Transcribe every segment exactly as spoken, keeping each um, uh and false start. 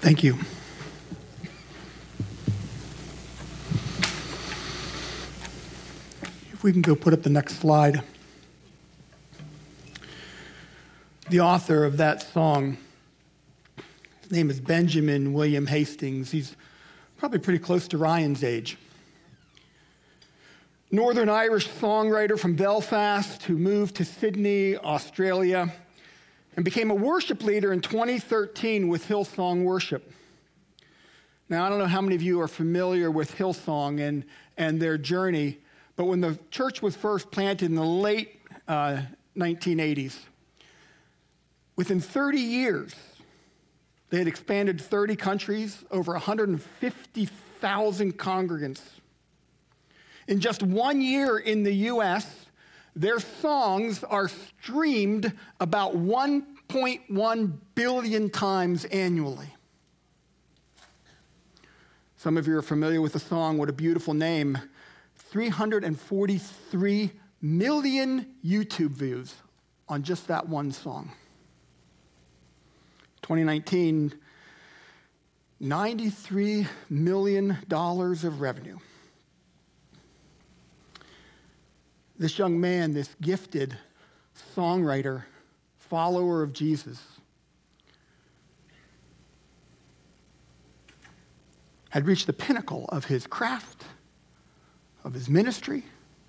Thank you. If we can go put up the next slide. The author of that song, his name is Benjamin William Hastings. He's probably pretty close to Ryan's age. Northern Irish songwriter from Belfast who moved to Sydney, Australia, and became a worship leader in twenty thirteen with Hillsong Worship. Now, I don't know how many of you are familiar with Hillsong and, and their journey, but when the church was first planted in the late uh, nineteen eighties, within thirty years, they had expanded to thirty countries, over one hundred fifty thousand congregants. In just one year in the U S, their songs are streamed about one point one billion times annually. Some of you are familiar with the song, What a Beautiful Name. three hundred forty-three million YouTube views on just that one song. twenty nineteen, ninety-three million dollars of revenue. This young man, this gifted songwriter, follower of Jesus, had reached the pinnacle of his craft, of his ministry.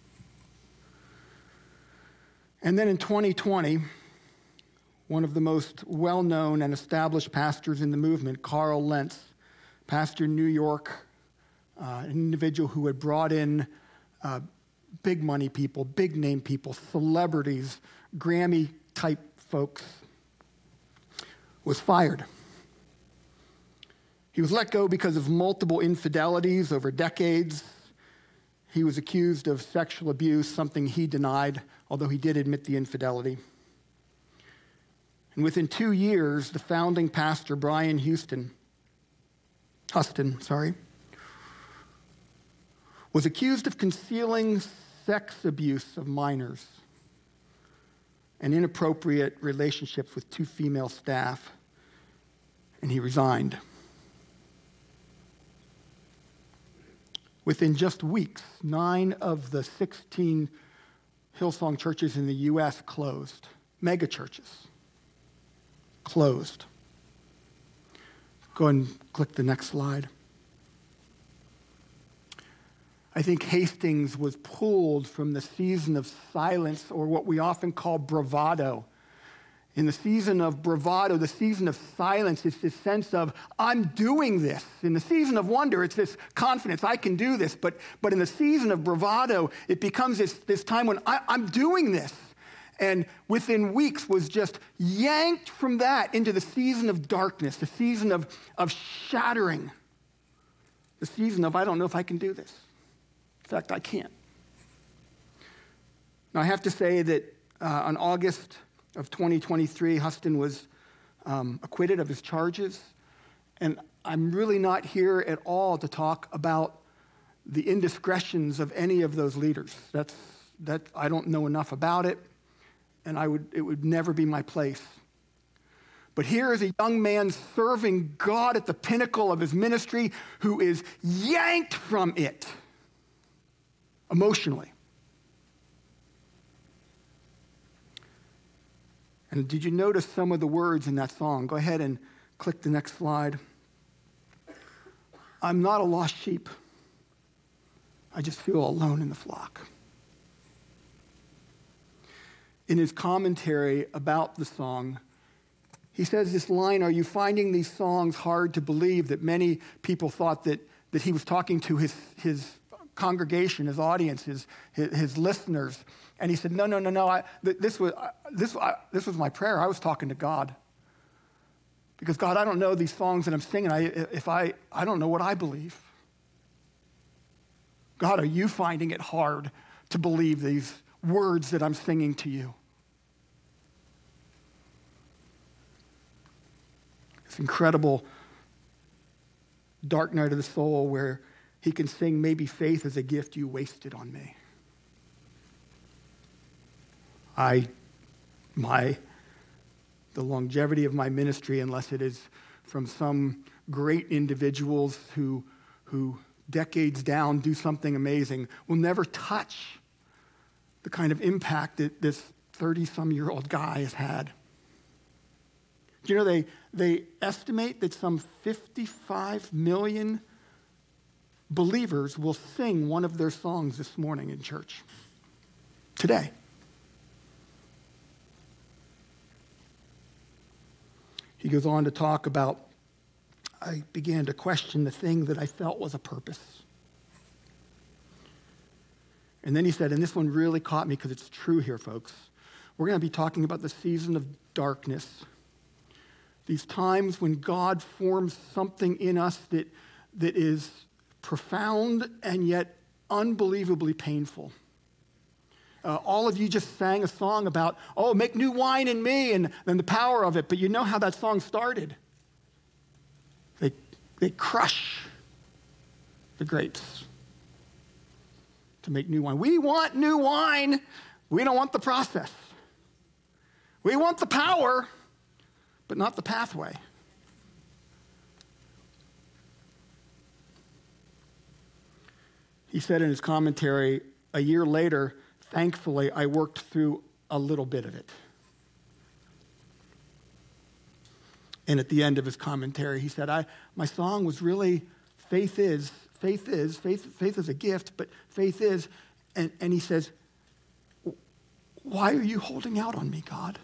And then in twenty twenty, one of the most well-known and established pastors in the movement, Carl Lentz, pastor in New York, uh, an individual who had brought in uh, big money people, big name people, celebrities, Grammy-type folks, was fired. He was let go because of multiple infidelities over decades. He was accused of sexual abuse, something he denied, although he did admit the infidelity. And within two years, the founding pastor, Brian Houston, Huston, sorry, was accused of concealing sex abuse of minors and inappropriate relationships with two female staff, and he resigned. Within just weeks, nine of the sixteen Hillsong churches in the U S closed, mega churches closed. Go ahead and click the next slide. I think Hastings was pulled from the season of silence, or what we often call bravado. In the season of bravado, the season of silence, it's this sense of, I'm doing this. In the season of wonder, it's this confidence, I can do this. But, but in the season of bravado, it becomes this, this time when I, I'm doing this. And within weeks was just yanked from that into the season of darkness, the season of, of shattering, the season of, I don't know if I can do this. In fact, I can't. Now, I have to say that uh, on August of twenty twenty-three, Huston was um, acquitted of his charges. And I'm really not here at all to talk about the indiscretions of any of those leaders. That's, that, I don't know enough about it, and I would, it would never be my place. But here is a young man serving God at the pinnacle of his ministry who is yanked from it emotionally. And did you notice some of the words in that song? Go ahead and click the next slide. I'm not a lost sheep. I just feel alone in the flock. In his commentary about the song, he says this line, are you finding these songs hard to believe? That many people thought that, that he was talking to his, his congregation, his audience, his, his, his listeners. And he said, no, no, no, no, I, this, was, this, I, this was my prayer. I was talking to God. Because God, I don't know these songs that I'm singing. I, if I, I don't know what I believe. God, are you finding it hard to believe these words that I'm singing to you? This incredible dark night of the soul where he can sing, maybe faith is a gift you wasted on me. I, my, the longevity of my ministry, unless it is from some great individuals who, who decades down do something amazing will never touch the kind of impact that this thirty-some-year-old guy has had. Do you know they, they estimate that some fifty-five million believers will sing one of their songs this morning in church, today. He goes on to talk about, I began to question the thing that I felt was a purpose. And then he said, and this one really caught me because it's true here, folks. We're going to be talking about the season of darkness. These times when God forms something in us that, that is profound and yet unbelievably painful. Uh, all of you just sang a song about, oh, make new wine in me, and then the power of it. But you know how that song started. They, they crush the grapes to make new wine. We want new wine. We don't want the process. We want the power, but not the pathway. He said in his commentary, a year later, thankfully, I worked through a little bit of it. And at the end of his commentary, he said, I, my song was really, faith is, faith is, faith, faith is a gift, but faith is, and, and he says, why are you holding out on me, God?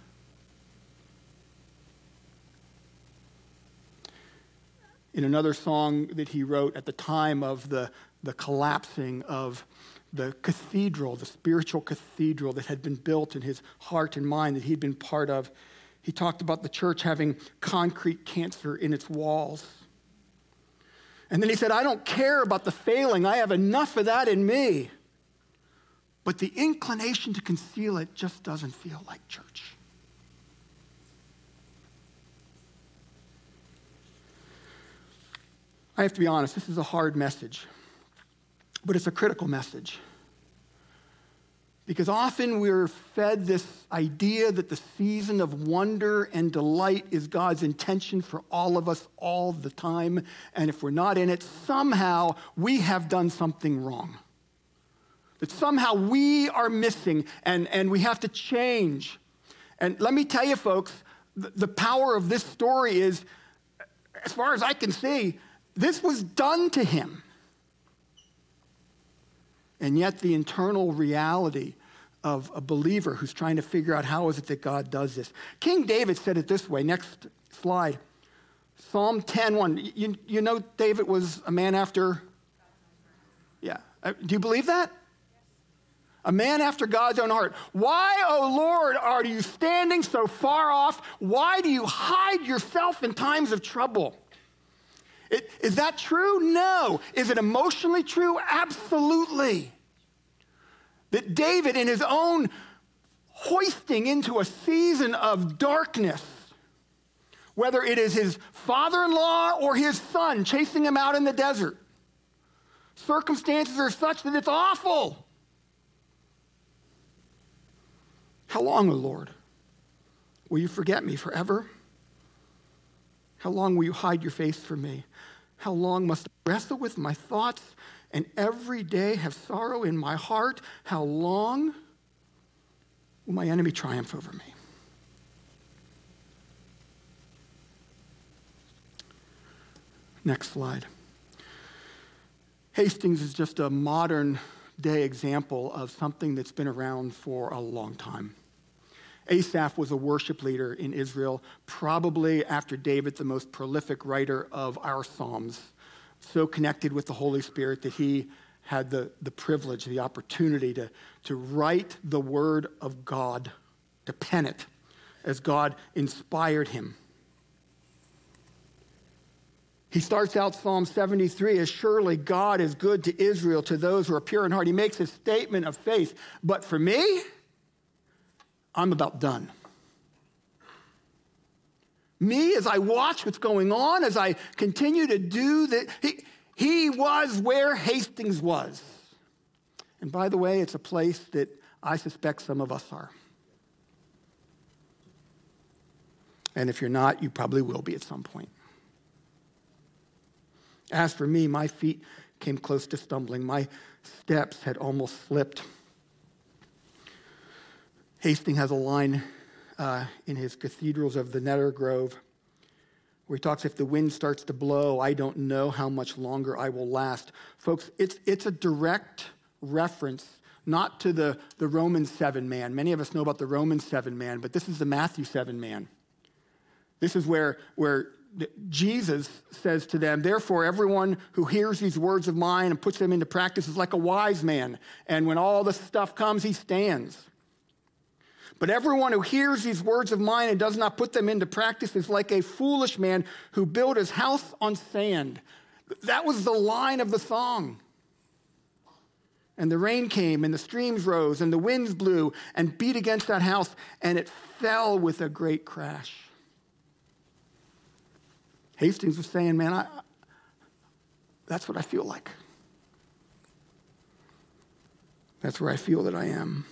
In another song that he wrote at the time of the, the collapsing of the cathedral, the spiritual cathedral that had been built in his heart and mind that he'd been part of, he talked about the church having concrete cancer in its walls. And then he said, I don't care about the failing. I have enough of that in me. But the inclination to conceal it just doesn't feel like church. I have to be honest, this is a hard message, but it's a critical message. Because often we're fed this idea that the season of wonder and delight is God's intention for all of us all the time. And if we're not in it, somehow we have done something wrong. That somehow we are missing and, and we have to change. And let me tell you, folks, the, the power of this story is, as far as I can see, this was done to him. And yet the internal reality of a believer who's trying to figure out how is it that God does this. King David said it this way. Next slide. Psalm ten one. You, you know David was a man after? Yeah. Uh, do you believe that? A man after God's own heart. Why, O Lord, are you standing so far off? Why do you hide yourself in times of trouble? It, is that true? No. Is it emotionally true? Absolutely. That David, in his own hoisting into a season of darkness, whether it is his father-in-law or his son chasing him out in the desert, circumstances are such that it's awful. How long, O Lord, will you forget me forever? How long will you hide your face from me? How long must I wrestle with my thoughts and every day have sorrow in my heart? How long will my enemy triumph over me? Next slide. Hastings is just a modern day example of something that's been around for a long time. Asaph was a worship leader in Israel, probably after David, the most prolific writer of our Psalms, so connected with the Holy Spirit that he had the, the privilege, the opportunity to, to write the word of God, to pen it as God inspired him. He starts out Psalm seventy-three as surely God is good to Israel, to those who are pure in heart. He makes a statement of faith. But for me, I'm about done. Me, as I watch what's going on, as I continue to do that, he, he was where Hastings was. And by the way, it's a place that I suspect some of us are. And if you're not, you probably will be at some point. As for me, my feet came close to stumbling. My steps had almost slipped. Hastings has a line uh, in his Cathedrals of the Nether Grove where he talks, if the wind starts to blow, I don't know how much longer I will last. Folks, it's, it's a direct reference, not to the, the Romans seven man. Many of us know about the Romans seven man, but this is the Matthew seven man. This is where, where Jesus says to them, therefore, everyone who hears these words of mine and puts them into practice is like a wise man. And when all the stuff comes, he stands. But everyone who hears these words of mine and does not put them into practice is like a foolish man who built his house on sand. That was the line of the song. And the rain came, and the streams rose, and the winds blew and beat against that house, and it fell with a great crash. Hastings was saying, man, I, that's what I feel like. That's where I feel that I am.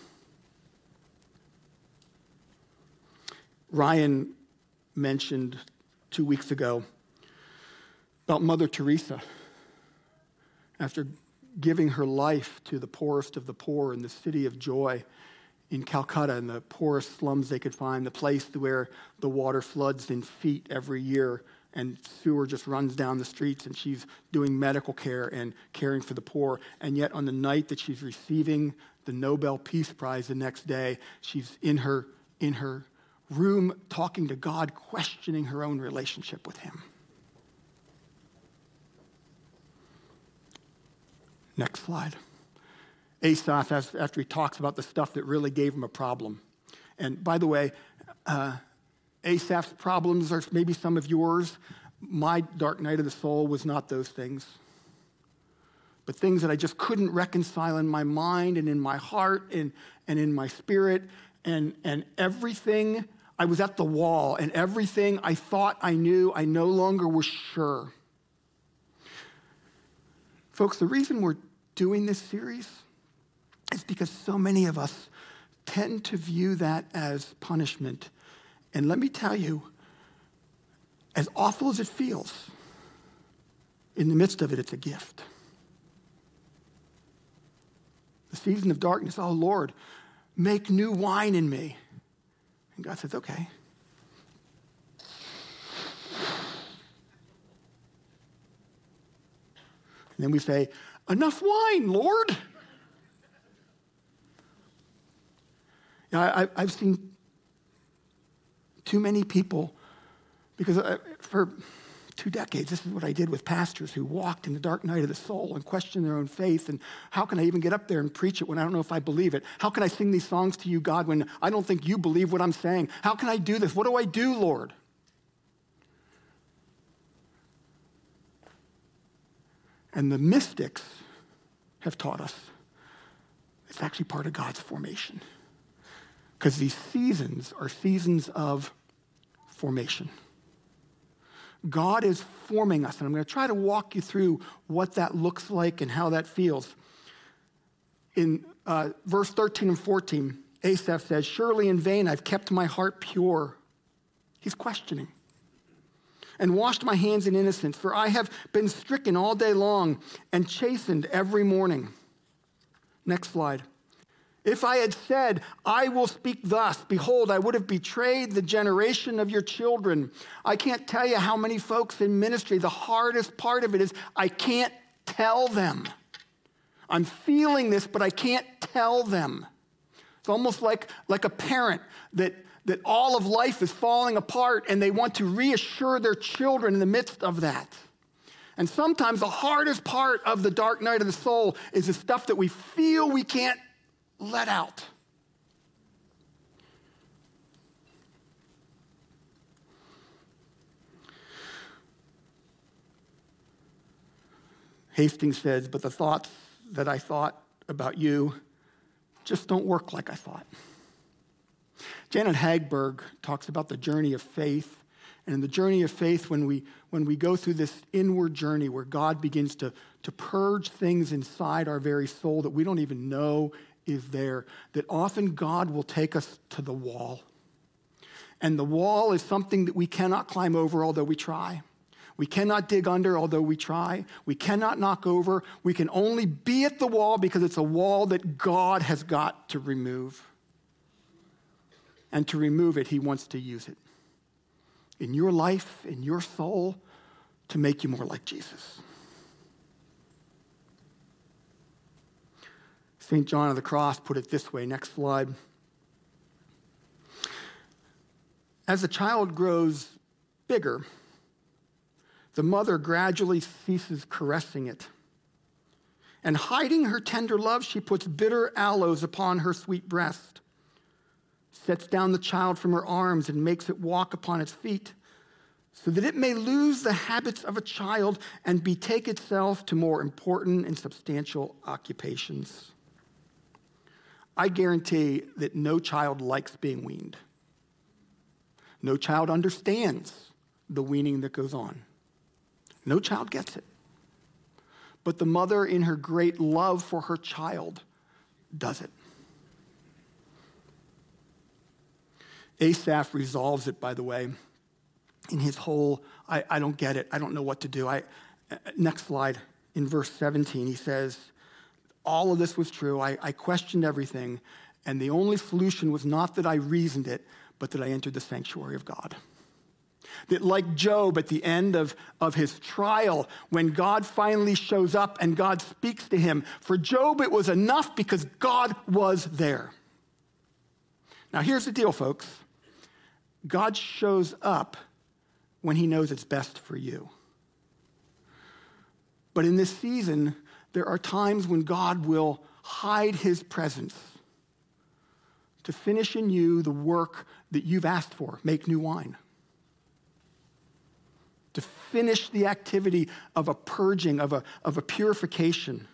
Ryan mentioned two weeks ago about Mother Teresa. After giving her life to the poorest of the poor in the city of Joy in Calcutta, in the poorest slums they could find, the place where the water floods in feet every year and sewer just runs down the streets, and she's doing medical care and caring for the poor. And yet on the night that she's receiving the Nobel Peace Prize the next day, she's in her in her room talking to God, questioning her own relationship with him. Next slide. Asaph, after he talks about the stuff that really gave him a problem. And by the way, uh, Asaph's problems are maybe some of yours. My dark night of the soul was not those things, but things that I just couldn't reconcile in my mind and in my heart and, and in my spirit. And, and everything, I was at the wall, and everything I thought I knew, I no longer was sure. Folks, the reason we're doing this series is because so many of us tend to view that as punishment. And let me tell you, as awful as it feels, in the midst of it, it's a gift. The season of darkness, oh Lord, make new wine in me. And God says, okay. And then we say, enough wine, Lord. Yeah, I, I've seen too many people, because I, for two decades, this is what I did with pastors who walked in the dark night of the soul and questioned their own faith. And how can I even get up there and preach it when I don't know if I believe it? How can I sing these songs to you, God, when I don't think you believe what I'm saying? How can I do this? What do I do, Lord? And the mystics have taught us it's actually part of God's formation. Because these seasons are seasons of formation. God is forming us, and I'm going to try to walk you through what that looks like and how that feels. In uh, verse thirteen and fourteen, Asaph says, surely in vain I've kept my heart pure. He's questioning. And washed my hands in innocence, for I have been stricken all day long and chastened every morning. Next slide. If I had said, I will speak thus, behold, I would have betrayed the generation of your children. I can't tell you how many folks in ministry, the hardest part of it is I can't tell them. I'm feeling this, but I can't tell them. It's almost like, like a parent that, that all of life is falling apart and they want to reassure their children in the midst of that. And sometimes the hardest part of the dark night of the soul is the stuff that we feel we can't let out. Hastings says, but the thoughts that I thought about you just don't work like I thought. Janet Hagberg talks about the journey of faith. And in the journey of faith, when we when we go through this inward journey where God begins to, to purge things inside our very soul that we don't even know is there, that often God will take us to the wall. And the wall is something that we cannot climb over, although we try. We cannot dig under, although we try. We cannot knock over. We can only be at the wall because it's a wall that God has got to remove. And to remove it, he wants to use it in your life, in your soul, to make you more like Jesus. Saint John of the Cross put it this way. Next slide. As the child grows bigger, the mother gradually ceases caressing it. And hiding her tender love, she puts bitter aloes upon her sweet breast, sets down the child from her arms and makes it walk upon its feet, so that it may lose the habits of a child and betake itself to more important and substantial occupations. I guarantee that no child likes being weaned. No child understands the weaning that goes on. No child gets it. But the mother, in her great love for her child, does it. Asaph resolves it, by the way, in his whole, I, I don't get it, I don't know what to do. I, next slide, in verse seventeen, he says, all of this was true. I, I questioned everything, and the only solution was not that I reasoned it, but that I entered the sanctuary of God. That like Job at the end of, of his trial, when God finally shows up and God speaks to him, for Job it was enough because God was there. Now here's the deal, folks. God shows up when he knows it's best for you. But in this season, there are times when God will hide his presence to finish in you the work that you've asked for, make new wine. To finish the activity of a purging, of a, of a purification.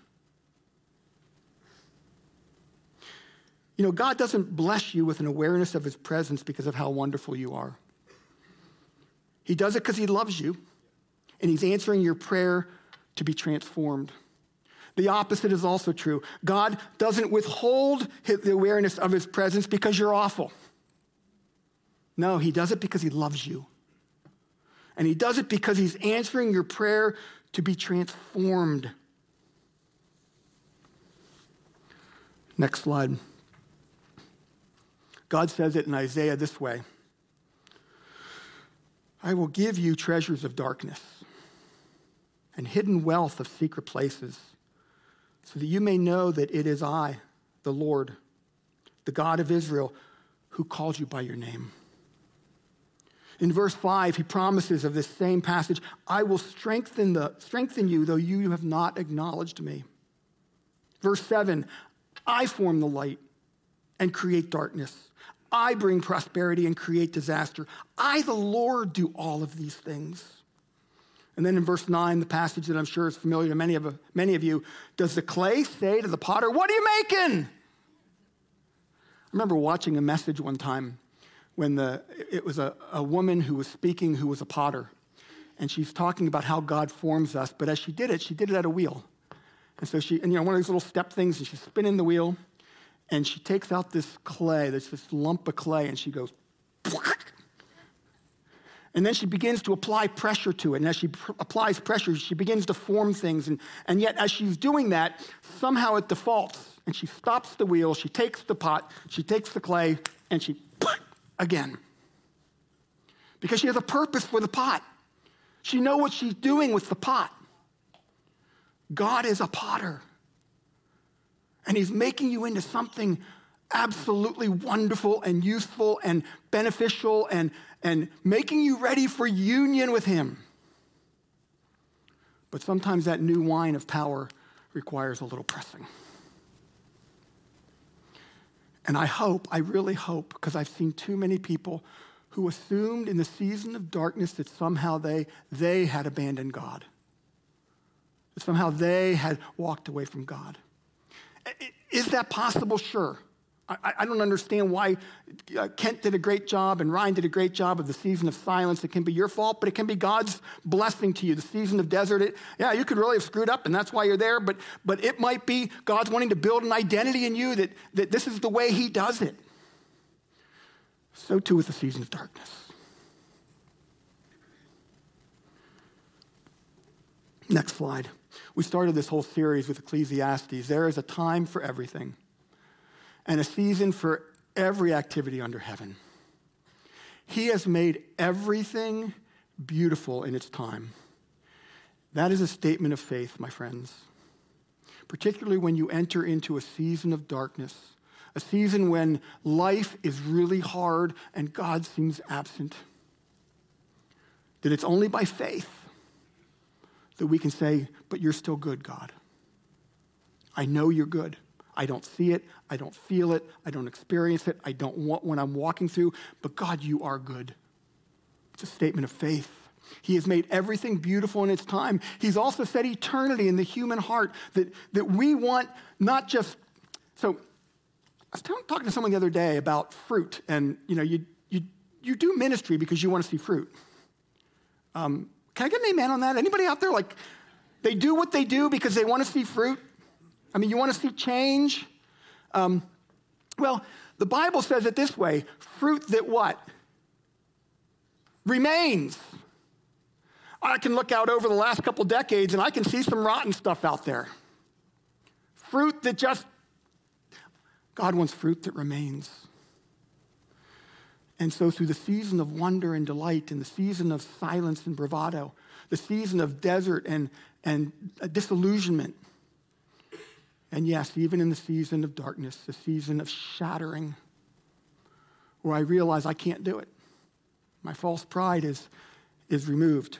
You know, God doesn't bless you with an awareness of his presence because of how wonderful you are. He does it because he loves you, and he's answering your prayer to be transformed. The opposite is also true. God doesn't withhold the awareness of his presence because you're awful. No, he does it because he loves you. And he does it because he's answering your prayer to be transformed. Next slide. God says it in Isaiah this way. I will give you treasures of darkness and hidden wealth of secret places, so that you may know that it is I, the Lord, the God of Israel, who called you by your name. In verse five, he promises of this same passage, I will strengthen, the, strengthen you, though you have not acknowledged me. Verse seven, I form the light and create darkness. I bring prosperity and create disaster. I, the Lord, do all of these things. And then in verse nine, the passage that I'm sure is familiar to many of, many of you, does the clay say to the potter, what are you making? I remember watching a message one time when the, it was a, a woman who was speaking who was a potter. And she's talking about how God forms us. But as she did it, she did it at a wheel. And so she, and you know, one of these little step things, and she's spinning the wheel. And she takes out this clay, this, this lump of clay, and she goes, and then she begins to apply pressure to it. And as she pr- applies pressure, she begins to form things. And, and yet, as she's doing that, somehow it defaults. And she stops the wheel, she takes the pot, she takes the clay, and she again. Because she has a purpose for the pot. She knows what she's doing with the pot. God is a potter. And he's making you into something absolutely wonderful and useful and beneficial and, and making you ready for union with him. But sometimes that new wine of power requires a little pressing. And I hope, I really hope, because I've seen too many people who assumed in the season of darkness that somehow they, they had abandoned God. That somehow they had walked away from God. Is that possible? Sure. I, I don't understand why uh, Kent did a great job and Ryan did a great job of the season of silence. It can be your fault, but it can be God's blessing to you. The season of desert, it, yeah, you could really have screwed up, and that's why you're there, but, but it might be God's wanting to build an identity in you that, that this is the way he does it. So too with the season of darkness. Next slide. We started this whole series with Ecclesiastes. There is a time for everything and a season for every activity under heaven. He has made everything beautiful in its time. That is a statement of faith, my friends, particularly when you enter into a season of darkness, a season when life is really hard and God seems absent. That it's only by faith that we can say, but you're still good, God. I know you're good. I don't see it. I don't feel it. I don't experience it. I don't want when I'm walking through, but God, you are good. It's a statement of faith. He has made everything beautiful in its time. He's also set eternity in the human heart that, that we want not just, so I was talking to someone the other day about fruit, and you know, you you you do ministry because you want to see fruit. Um, can I get an amen on that? Anybody out there, like, they do what they do because they want to see fruit? I mean, you want to see change? Um, well, the Bible says it this way, fruit that what? Remains. I can look out over the last couple decades and I can see some rotten stuff out there. Fruit that just, God wants fruit that remains. And so through the season of wonder and delight, and the season of silence and bravado, the season of desert and, and disillusionment, and yes, even in the season of darkness, the season of shattering, where I realize I can't do it. My false pride is, is removed.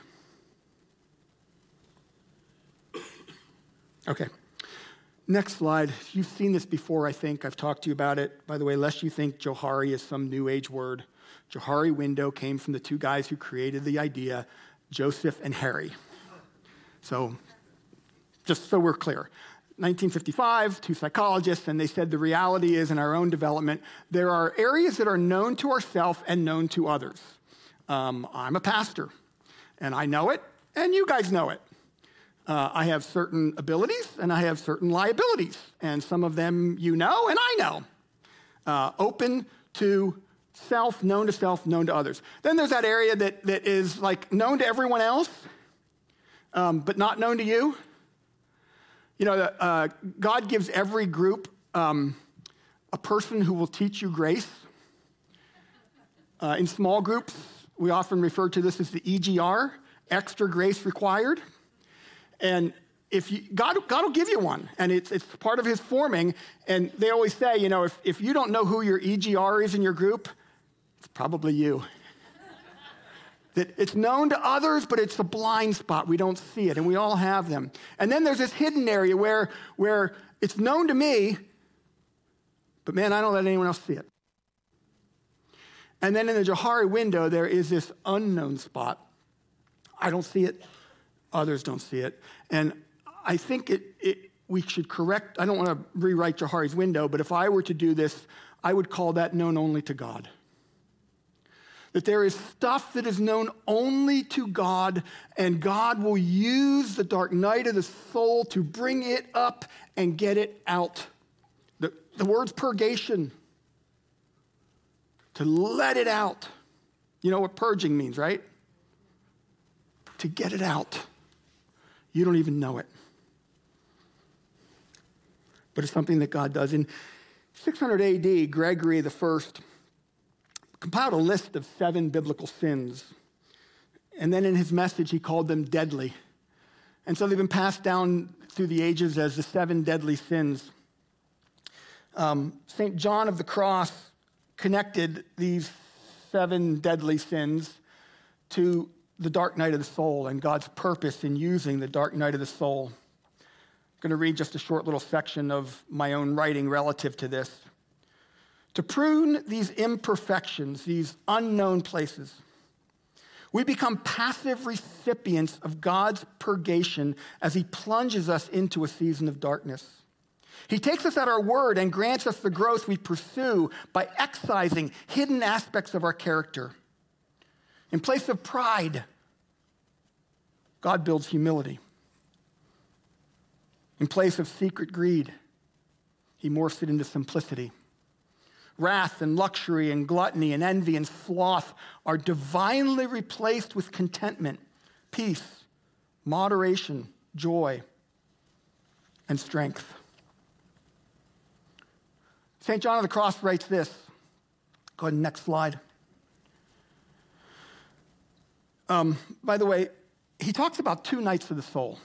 Okay. Next slide. You've seen this before, I think. I've talked to you about it. By the way, lest you think Johari is some new age word, Johari window came from the two guys who created the idea, Joseph and Harry. So just so we're clear. nineteen fifty-five, two psychologists, and they said the reality is in our own development, there are areas that are known to ourselves and known to others. Um, I'm a pastor, and I know it, and you guys know it. Uh, I have certain abilities, and I have certain liabilities, and some of them you know, and I know. Uh, open to self, known to self, known to others. Then there's that area that, that is like known to everyone else, um, but not known to you. You know, uh, God gives every group um, a person who will teach you grace. Uh, in small groups, we often refer to this as the E G R, extra grace required. And if you, God, God will give you one, and it's, it's part of his forming. And they always say, you know, if, if you don't know who your E G R is in your group, it's probably you. That it's known to others, but it's a blind spot. We don't see it, and we all have them. And then there's this hidden area where, where it's known to me, but man, I don't let anyone else see it. And then in the Johari window, there is this unknown spot. I don't see it. Others don't see it. And I think it, it, we should correct, I don't want to rewrite Johari's window, but if I were to do this, I would call that known only to God. That there is stuff that is known only to God, and God will use the dark night of the soul to bring it up and get it out. The, the word's purgation. To let it out. You know what purging means, right? To get it out. You don't even know it. But it's something that God does. In six hundred A D, Gregory the First compiled a list of seven biblical sins. And then in his message, he called them deadly. And so they've been passed down through the ages as the seven deadly sins. Um, Saint John of the Cross connected these seven deadly sins to the dark night of the soul and God's purpose in using the dark night of the soul. I'm going to read just a short little section of my own writing relative to this. To prune these imperfections, these unknown places, we become passive recipients of God's purgation as he plunges us into a season of darkness. He takes us at our word and grants us the growth we pursue by excising hidden aspects of our character. In place of pride, God builds humility. In place of secret greed, he morphs it into simplicity. Wrath and luxury and gluttony and envy and sloth are divinely replaced with contentment, peace, moderation, joy, and strength. Saint John of the Cross writes this. Go ahead, next slide. Um, by the way, he talks about two nights of the soul.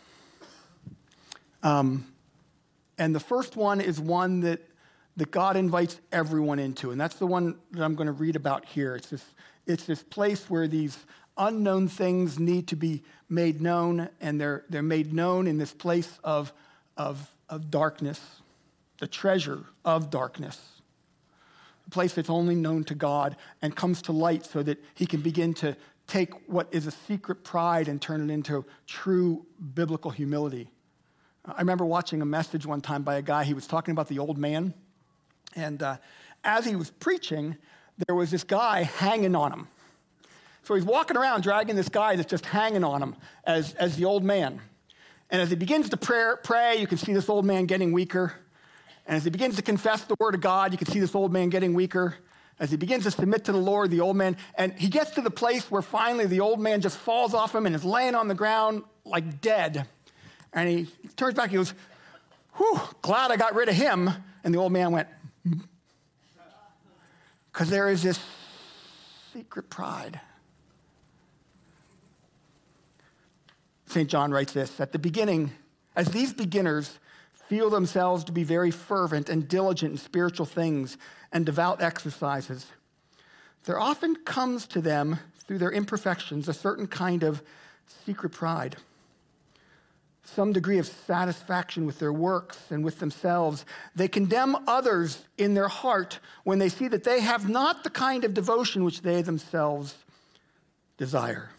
Um, and the first one is one that, that God invites everyone into, and that's the one that I'm going to read about here. It's this, it's this place where these unknown things need to be made known, and they're, they're made known in this place of, of, of darkness, the treasure of darkness, a place that's only known to God and comes to light so that he can begin to take what is a secret pride and turn it into true biblical humility. I remember watching a message one time by a guy. He was talking about the old man. And uh, as he was preaching, there was this guy hanging on him. So he's walking around dragging this guy that's just hanging on him as, as the old man. And as he begins to pray, pray, you can see this old man getting weaker. And as he begins to confess the word of God, you can see this old man getting weaker. As he begins to submit to the Lord, the old man, and he gets to the place where finally the old man just falls off him and is laying on the ground like dead. And he turns back, he goes, whew, glad I got rid of him. And the old man went, because there is this secret pride. Saint John writes this, at the beginning, as these beginners feel themselves to be very fervent and diligent in spiritual things and devout exercises, there often comes to them, through their imperfections, a certain kind of secret pride, some degree of satisfaction with their works and with themselves. They condemn others in their heart when they see that they have not the kind of devotion which they themselves desire.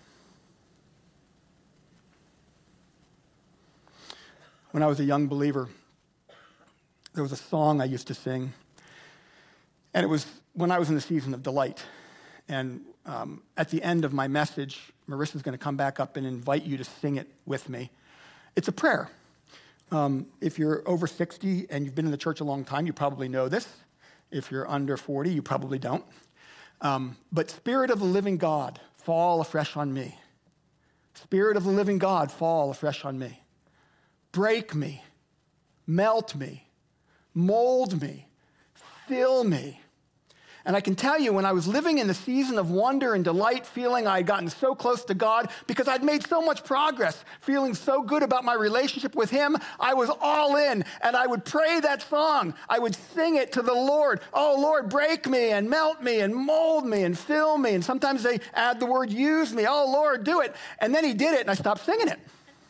When I was a young believer, there was a song I used to sing, and it was when I was in the season of delight. And um, at the end of my message, Marissa's going to come back up and invite you to sing it with me. It's a prayer. Um, if you're over sixty and you've been in the church a long time, you probably know this. If you're under forty, you probably don't. Um, but Spirit of the living God, fall afresh on me. Spirit of the living God, fall afresh on me. Break me, melt me, mold me, fill me. And I can tell you, when I was living in the season of wonder and delight, feeling I had gotten so close to God because I'd made so much progress, feeling so good about my relationship with him, I was all in, and I would pray that song. I would sing it to the Lord. Oh, Lord, break me and melt me and mold me and fill me. And sometimes they add the word use me. Oh, Lord, do it. And then he did it, and I stopped singing it.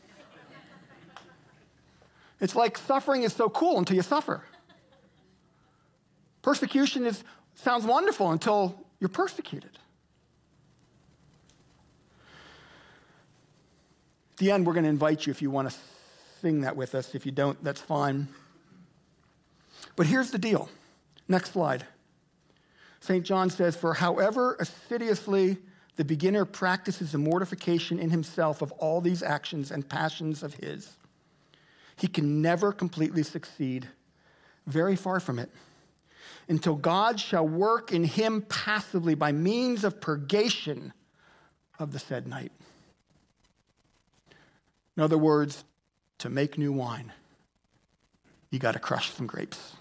It's like suffering is so cool until you suffer. Persecution is sounds wonderful until you're persecuted. At the end, we're going to invite you if you want to sing that with us. If you don't, that's fine. But here's the deal. Next slide. Saint John says, for however assiduously the beginner practices the mortification in himself of all these actions and passions of his, he can never completely succeed, very far from it, until God shall work in him passively by means of purgation of the said night. In other words, to make new wine, you got to crush some grapes.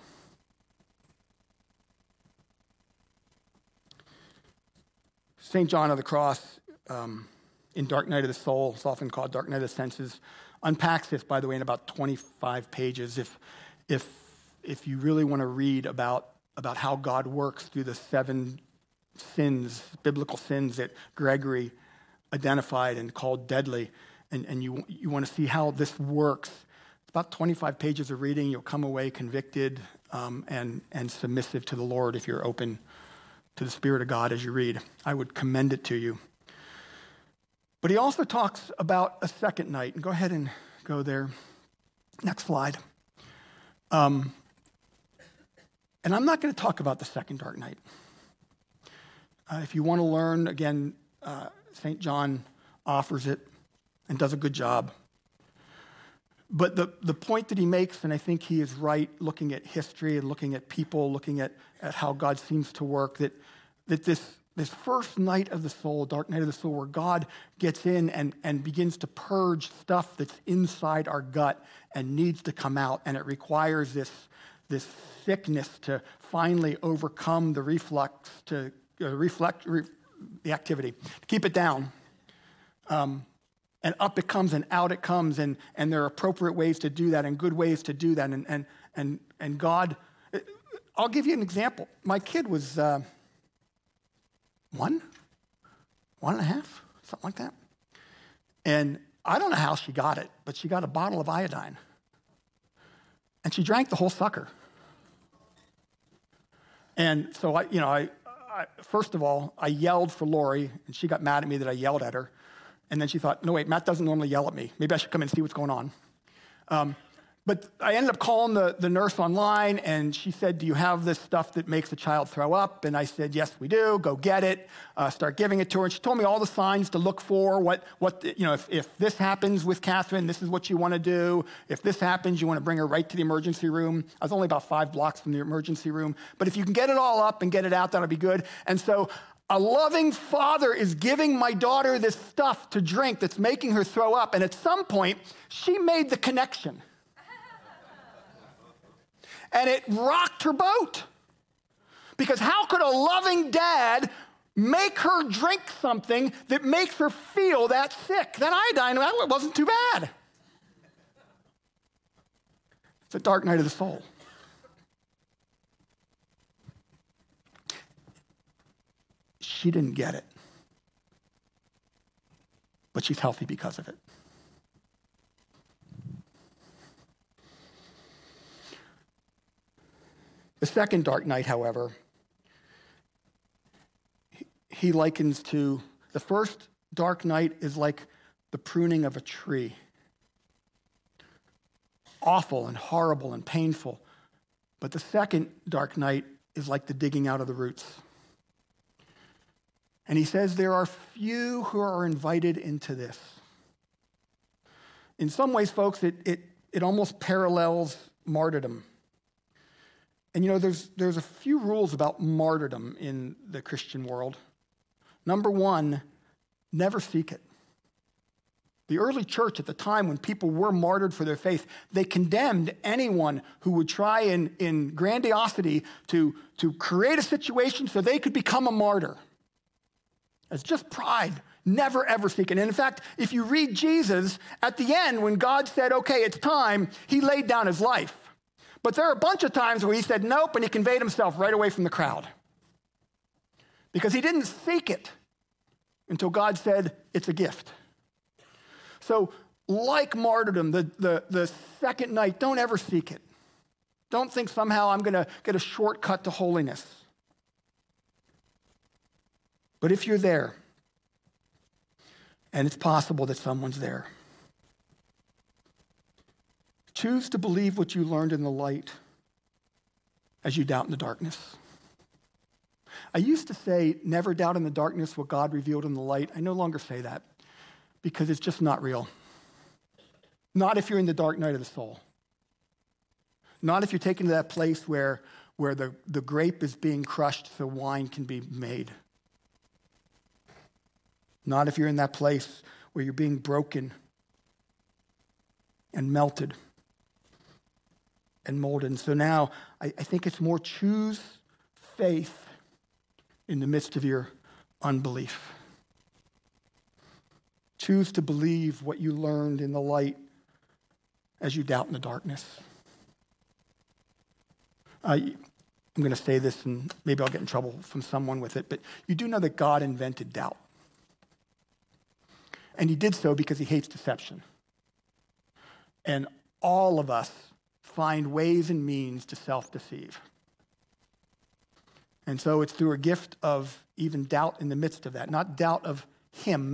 Saint John of the Cross, um, in Dark Night of the Soul, it's often called Dark Night of the Senses, unpacks this, by the way, in about twenty-five pages. If, if, if you really want to read about, about how God works through the seven sins, biblical sins that Gregory identified and called deadly, and, and you, you want to see how this works, it's about twenty-five pages of reading. You'll come away convicted um, and, and submissive to the Lord if you're open to the Spirit of God as you read. I would commend it to you. But he also talks about a second night. And go ahead and go there. Next slide. Um, and I'm not going to talk about the second dark night. Uh, if you want to learn, again, uh, Saint John offers it and does a good job. But the, the point that he makes, and I think he is right, looking at history and looking at people, looking at, at how God seems to work, that, that this this first night of the soul, dark night of the soul, where God gets in and, and begins to purge stuff that's inside our gut and needs to come out. And it requires this, this sickness to finally overcome the reflux, to uh, reflect re, the activity, to keep it down. Um, and up it comes and out it comes. And, and there are appropriate ways to do that and good ways to do that. And, and, and, and God, I'll give you an example. My kid was... Uh, One, one and a half, something like that. And I don't know how she got it, but she got a bottle of iodine. And she drank the whole sucker. And so, I, you know, I, I first of all, I yelled for Lori, and she got mad at me that I yelled at her. And then she thought, no, wait, Matt doesn't normally yell at me. Maybe I should come in and see what's going on. Um, But I ended up calling the, the nurse online, and she said, do you have this stuff that makes a child throw up? And I said, yes, we do. Go get it. Uh, start giving it to her. And she told me all the signs to look for. What, what you know, if, if this happens with Catherine, this is what you want to do. If this happens, you want to bring her right to the emergency room. I was only about five blocks from the emergency room. But if you can get it all up and get it out, that'll be good. And so a loving father is giving my daughter this stuff to drink that's making her throw up. And at some point, she made the connection. And it rocked her boat. Because how could a loving dad make her drink something that makes her feel that sick? That iodine, that wasn't too bad. It's a dark night of the soul. She didn't get it. But she's healthy because of it. The second dark night, however, he likens to, the first dark night is like the pruning of a tree. Awful and horrible and painful. But the second dark night is like the digging out of the roots. And he says there are few who are invited into this. In some ways, folks, it, it, it almost parallels martyrdom. And you know, there's, there's a few rules about martyrdom in the Christian world. Number one, never seek it. The early church at the time when people were martyred for their faith, they condemned anyone who would try in, in grandiosity to, to create a situation so they could become a martyr. It's just pride. Never, ever seek it. And in fact, if you read Jesus, at the end, when God said, okay, it's time, he laid down his life. But there are a bunch of times where he said nope, and he conveyed himself right away from the crowd. Because he didn't seek it until God said, it's a gift. So, like martyrdom, the, the, the second night, don't ever seek it. Don't think somehow I'm going to get a shortcut to holiness. But if you're there, and it's possible that someone's there, choose to believe what you learned in the light as you doubt in the darkness. I used to say, never doubt in the darkness what God revealed in the light. I no longer say that because it's just not real. Not if you're in the dark night of the soul. Not if you're taken to that place where, where the, the grape is being crushed so wine can be made. Not if you're in that place where you're being broken and melted and molded. And so now I, I think it's more choose faith in the midst of your unbelief. Choose to believe what you learned in the light as you doubt in the darkness. Uh, I'm going to say this, and maybe I'll get in trouble from someone with it, but you do know that God invented doubt. And he did so because he hates deception. And all of us find ways and means to self-deceive. And so it's through a gift of even doubt in the midst of that, not doubt of him.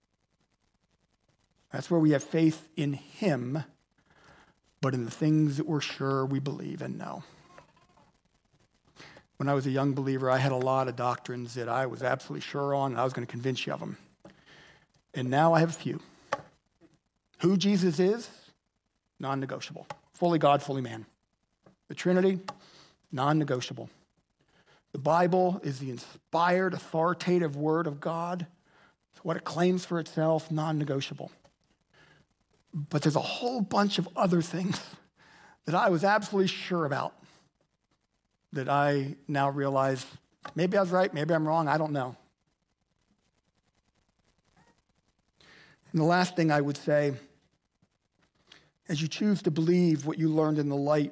That's where we have faith in him, but in the things that we're sure we believe and know. When I was a young believer, I had a lot of doctrines that I was absolutely sure on, and I was going to convince you of them. And now I have a few. Who Jesus is, non-negotiable. Fully God, fully man. The Trinity, non-negotiable. The Bible is the inspired, authoritative word of God. It's what it claims for itself, non-negotiable. But there's a whole bunch of other things that I was absolutely sure about that I now realize maybe I was right, maybe I'm wrong, I don't know. And the last thing I would say, as you choose to believe what you learned in the light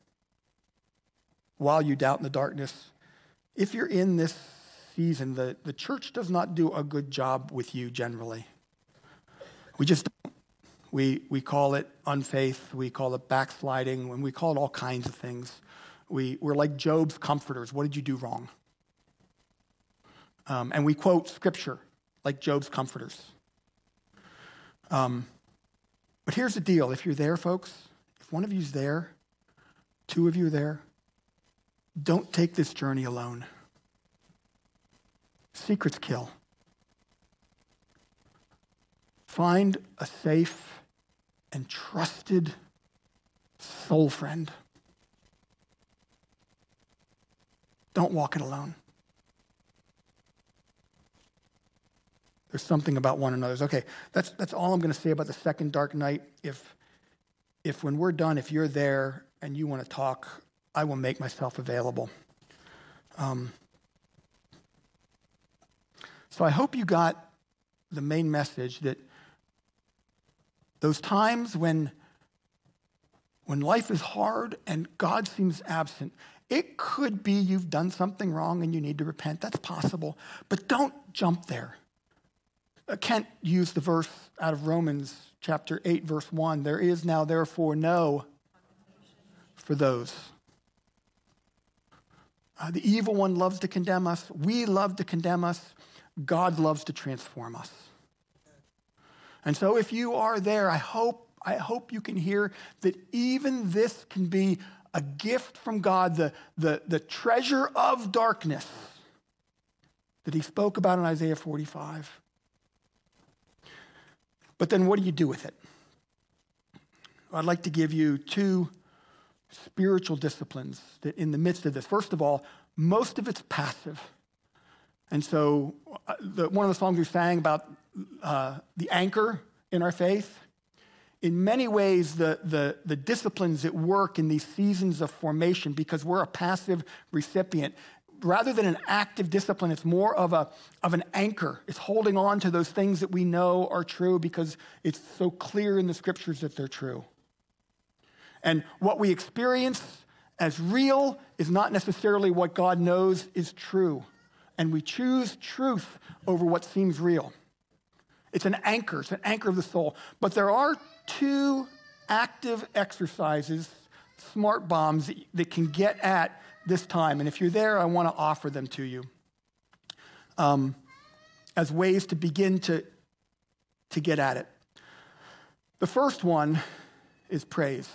while you doubt in the darkness, if you're in this season, the, the church does not do a good job with you generally. We just don't. We, we call it unfaith, we call it backsliding, and we call it all kinds of things. We, we're like Job's comforters. What did you do wrong? Um, and we quote scripture like Job's comforters. Um, but here's the deal. If you're there, folks, if one of you's there, two of you are there, don't take this journey alone. Secrets kill. Find a safe and trusted soul friend. Don't walk it alone. There's something about one another's. Okay, that's that's all I'm going to say about the second dark night. If if when we're done, if you're there and you want to talk, I will make myself available. Um, so I hope you got the main message that those times when, when life is hard and God seems absent, it could be you've done something wrong and you need to repent. That's possible. But don't jump there. Uh, Kent used the verse out of Romans chapter eight, verse one. There is now therefore no for those. Uh, the evil one loves to condemn us. We love to condemn us. God loves to transform us. And so if you are there, I hope, I hope you can hear that even this can be a gift from God, the, the, the treasure of darkness that he spoke about in Isaiah forty-five. But then what do you do with it? I'd like to give you two spiritual disciplines that in the midst of this. First of all, most of it's passive. And so uh, the, one of the songs we sang about uh, the anchor in our faith, in many ways the, the, the disciplines that work in these seasons of formation, because we're a passive recipient, rather than an active discipline, it's more of, a, of an anchor. It's holding on to those things that we know are true because it's so clear in the scriptures that they're true. And what we experience as real is not necessarily what God knows is true. And we choose truth over what seems real. It's an anchor. It's an anchor of the soul. But there are two active exercises, smart bombs, that, that can get at this time. And if you're there, I want to offer them to you um, as ways to begin to, to get at it. The first one is praise.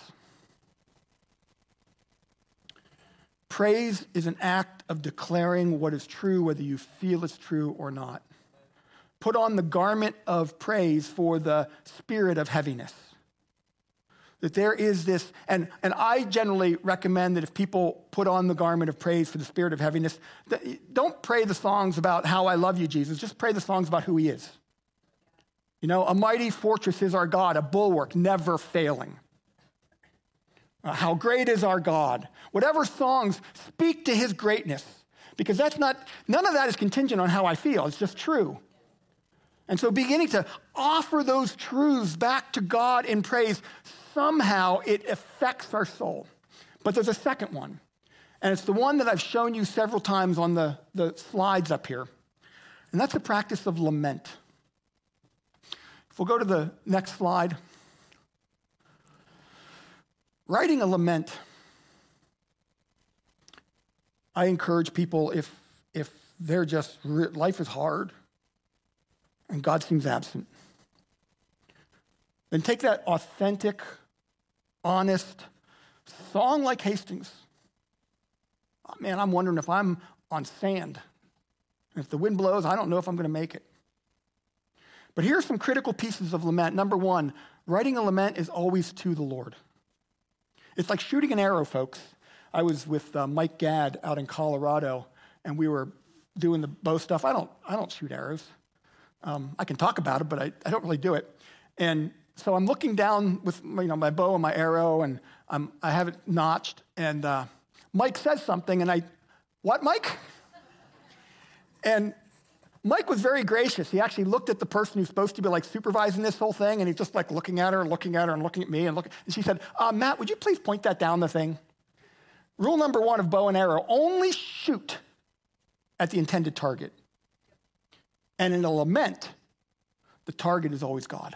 Praise is an act of declaring what is true, whether you feel it's true or not. Put on the garment of praise for the spirit of heaviness. That there is this, and, and I generally recommend that if people put on the garment of praise for the spirit of heaviness, don't pray the songs about how I love you, Jesus. Just pray the songs about who he is. You know, a mighty fortress is our God, a bulwark never failing. Uh, how great is our God. Whatever songs speak to his greatness, because that's not, none of that is contingent on how I feel. It's just true. And so beginning to offer those truths back to God in praise, somehow it affects our soul. But there's a second one, and it's the one that I've shown you several times on the, the slides up here, and that's the practice of lament. If we'll go to the next slide. Writing a lament, I encourage people, if, if they're just, life is hard and God seems absent, then take that authentic, honest song like Hastings. Oh, man, I'm wondering if I'm on sand. If the wind blows, I don't know if I'm going to make it. But here's some critical pieces of lament. Number one, writing a lament is always to the Lord. It's like shooting an arrow, folks. I was with uh, Mike Gadd out in Colorado, and we were doing the bow stuff. I don't, I don't shoot arrows. Um, I can talk about it, but I, I don't really do it. And so I'm looking down with you know my bow and my arrow, and I'm, I have it notched. And uh, Mike says something, and I, what, Mike? And Mike was very gracious. He actually looked at the person who's supposed to be like supervising this whole thing, and he's just like looking at her and looking at her and looking at me and looking. And she said, uh, Matt, would you please point that down the thing? Rule number one of bow and arrow, only shoot at the intended target. And in a lament, the target is always God.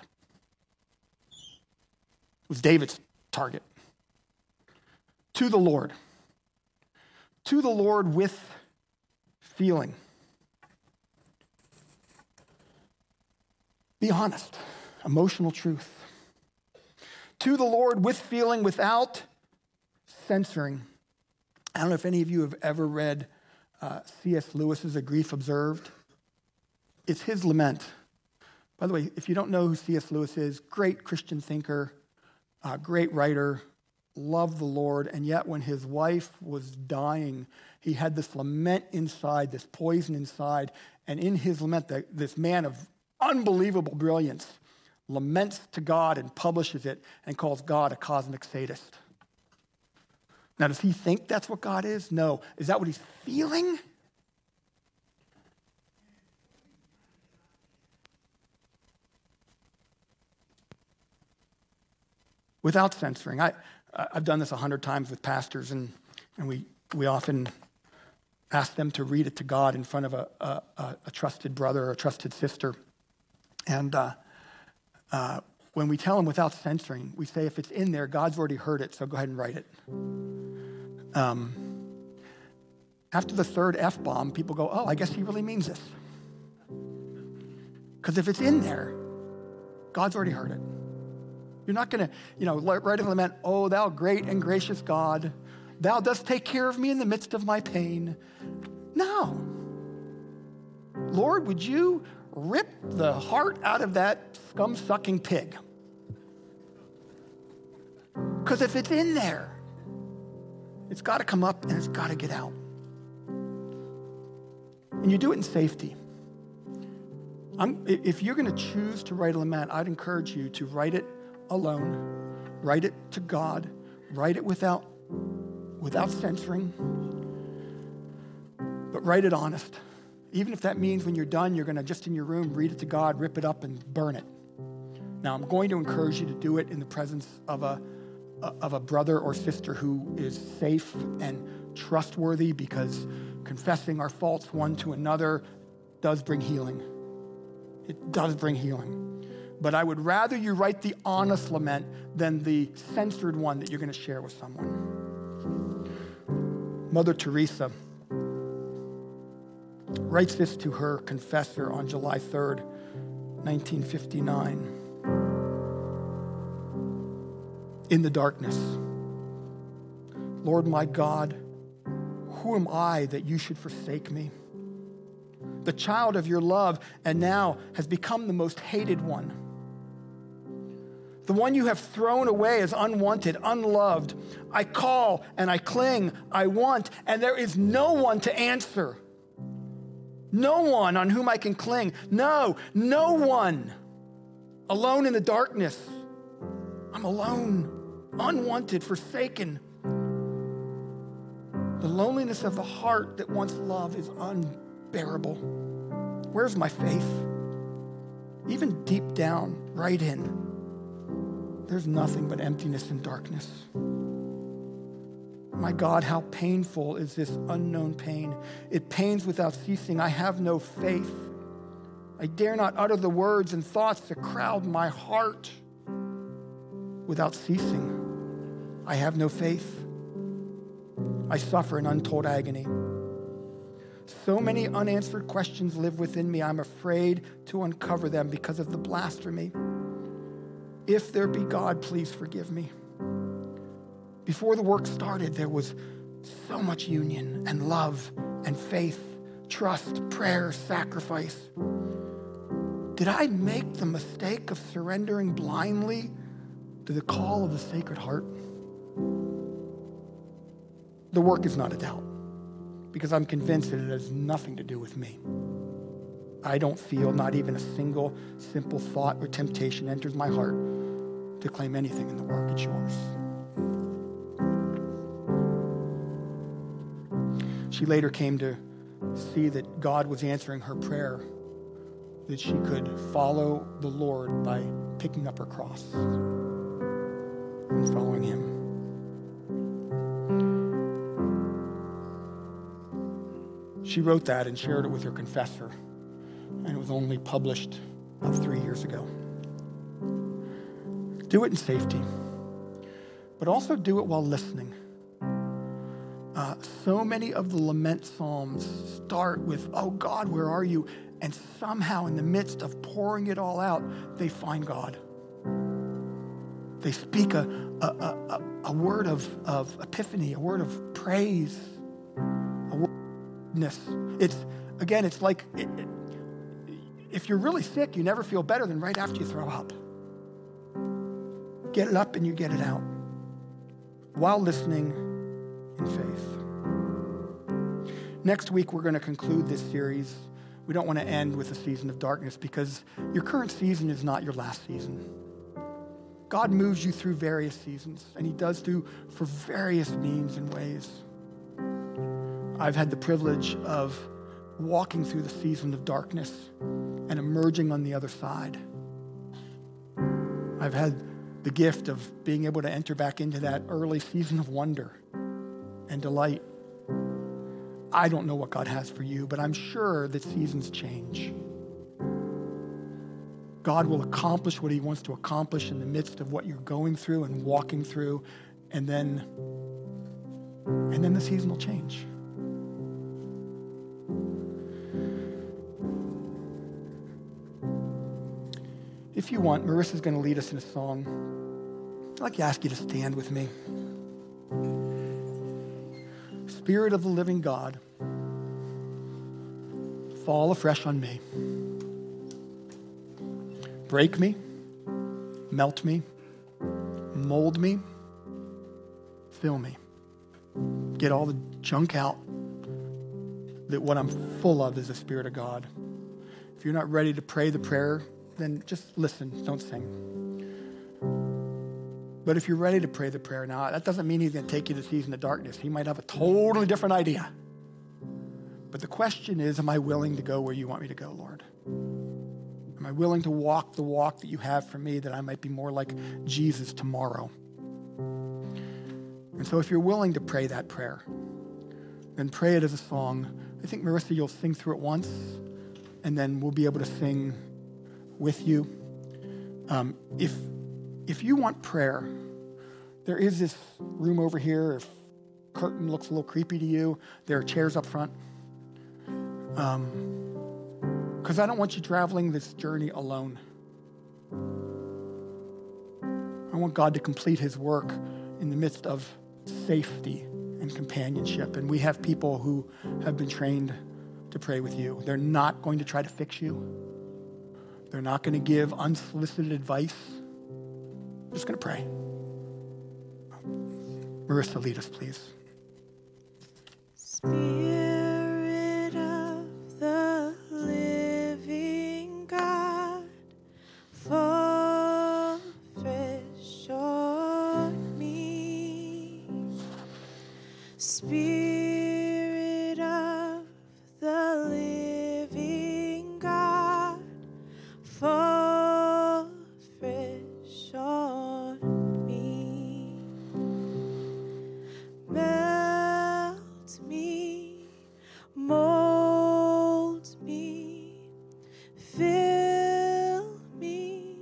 It was David's target. To the Lord. To the Lord with feeling. Be honest. Emotional truth. To the Lord with feeling, without censoring. I don't know if any of you have ever read uh, C S Lewis's A Grief Observed. It's his lament. By the way, if you don't know who C S Lewis is, great Christian thinker, uh, great writer, loved the Lord, and yet when his wife was dying, he had this lament inside, this poison inside, and in his lament, the, this man of unbelievable brilliance laments to God and publishes it and calls God a cosmic sadist. Now, does he think that's what God is? No. Is that what he's feeling? Without censoring. I, I've done this a hundred times with pastors, and, and we, we often ask them to read it to God in front of a, a, a trusted brother or a trusted sister. And uh, uh, when we tell them without censoring, we say, if it's in there, God's already heard it, so go ahead and write it. Um, after the third F-bomb, people go, oh, I guess he really means this. Because if it's in there, God's already heard it. You're not going to, you know, write a lament, oh, thou great and gracious God, thou dost take care of me in the midst of my pain. No. Lord, would you rip the heart out of that scum-sucking pig? Because if it's in there, it's got to come up and it's got to get out. And you do it in safety. I'm, if you're going to choose to write a lament, I'd encourage you to write it alone, write it to God, write it without, without censoring, but write it honest. Even if that means when you're done, you're going to just in your room read it to God, rip it up, and burn it. Now, I'm going to encourage you to do it in the presence of a of a brother or sister who is safe and trustworthy, because confessing our faults one to another does bring healing. It does bring healing. But I would rather you write the honest lament than the censored one that you're going to share with someone. Mother Teresa writes this to her confessor on July third, nineteen fifty-nine. In the darkness, Lord my God, who am I that you should forsake me? The child of your love, and now has become the most hated one. The one you have thrown away as unwanted, unloved. I call and I cling, I want, and there is no one to answer. No one on whom I can cling. No, no one. Alone in the darkness. I'm alone, unwanted, forsaken. The loneliness of the heart that wants love is unbearable. Where's my faith? Even deep down, right in, there's nothing but emptiness and darkness. My God, how painful is this unknown pain. It pains without ceasing. I have no faith. I dare not utter the words and thoughts that crowd my heart. Without ceasing, I have no faith. I suffer an untold agony. So many unanswered questions live within me. I'm afraid to uncover them because of the blasphemy. If there be God, please forgive me. Before the work started, there was so much union and love and faith, trust, prayer, sacrifice. Did I make the mistake of surrendering blindly to the call of the Sacred Heart? The work is not a doubt. because I'm convinced that it has nothing to do with me. I don't feel not even a single simple thought or temptation enters my heart to claim anything in the work. It's yours. She later came to see that God was answering her prayer, that she could follow the Lord by picking up her cross and following him. She wrote that and shared it with her confessor, and it was only published about three years ago. Do it in safety, but also do it while listening. Uh, so many of the lament psalms start with, "Oh God, where are you?" And somehow in the midst of pouring it all out, they find God. They speak a, a, a, a word of, of epiphany, a word of praise, a word of goodness. It's, again, it's like, it, it, if you're really sick, you never feel better than right after you throw up. Get it up and you get it out while listening in faith. Next week, we're going to conclude this series. We don't want to end with a season of darkness because your current season is not your last season. God moves you through various seasons, and he does do for various means and ways. I've had the privilege of walking through the season of darkness and emerging on the other side. I've had the gift of being able to enter back into that early season of wonder and delight. I don't know what God has for you, but I'm sure that seasons change. God will accomplish what he wants to accomplish in the midst of what you're going through and walking through, and then, and then the season will change. If you want, Marissa's going to lead us in a song. I'd like to ask you to stand with me. Spirit of the living God, fall afresh on me. Break me, melt me, mold me, fill me. Get all the junk out, that what I'm full of is the Spirit of God. If you're not ready to pray the prayer, then just listen, don't sing. But if you're ready to pray the prayer now, that doesn't mean he's going to take you to the season of darkness. He might have a totally different idea. But the question is, am I willing to go where you want me to go, Lord? Am I willing to walk the walk that you have for me, that I might be more like Jesus tomorrow? And so if you're willing to pray that prayer, then pray it as a song. I think, Marissa, you'll sing through it once, and then we'll be able to sing with you. Um, if if you want prayer, there is this room over here. If curtain looks a little creepy to you, there are chairs up front. Um, because I don't want you traveling this journey alone. I want God to complete his work in the midst of safety and companionship. And we have people who have been trained to pray with you. They're not going to try to fix you. They're not going to give unsolicited advice. They're just going to pray. Marissa, lead us, please. Spirit of the living God, fall fresh on me. Spirit of the living God, fall fresh on me. Melt me, mold me, fill me,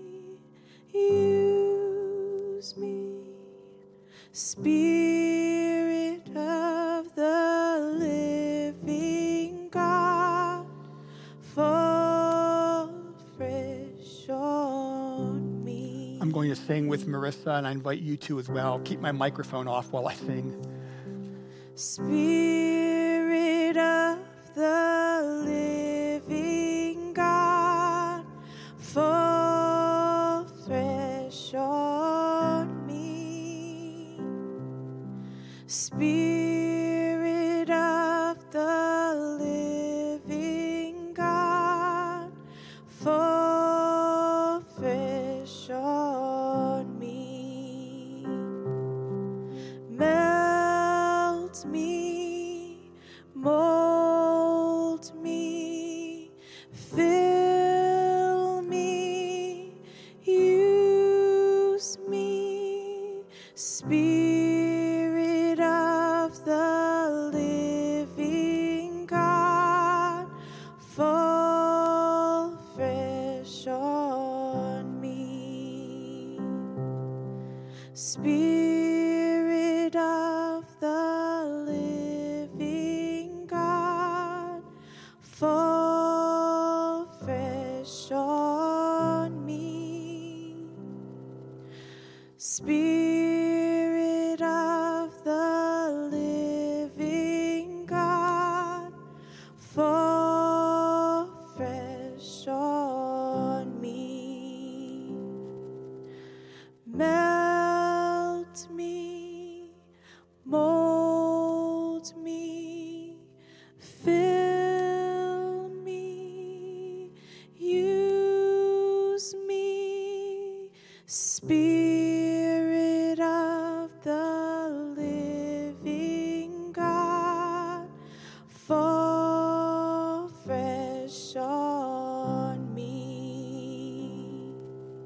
use me. Spirit of the living God, fall fresh on me. I'm going to sing with Marissa, and I invite you to as well. Keep my microphone off while I sing. Spirit of the living God, fall fresh on me. Spirit of the Spirit of the living God, fall fresh on me. Spirit of the living God, fall fresh on me. Melt me, mold me, fill me, use me. Spirit of the living God, fall fresh on me.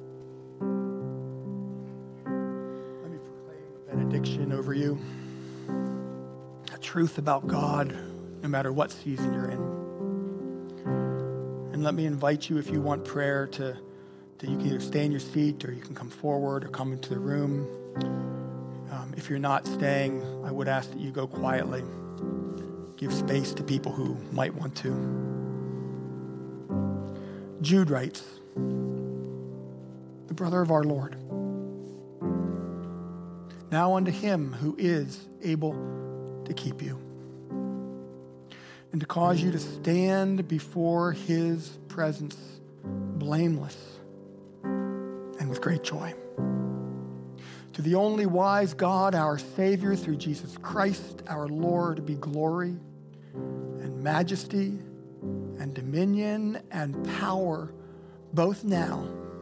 Let me proclaim a benediction over you. A truth about God, no matter what season you're in. And let me invite you, if you want prayer, to, to you can either stay in your seat or you can come forward or come into the room. Um, if you're not staying, I would ask that you go quietly. Give space to people who might want to. Jude writes, the brother of our Lord. Now unto him who is able to keep you and to cause you to stand before his presence blameless and with great joy. To the only wise God, our Savior, through Jesus Christ, our Lord, be glory and majesty and dominion and power, both now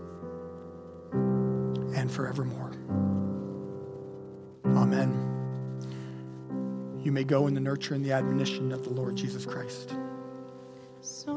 and forevermore. Amen. You may go in the nurture and the admonition of the Lord Jesus Christ. So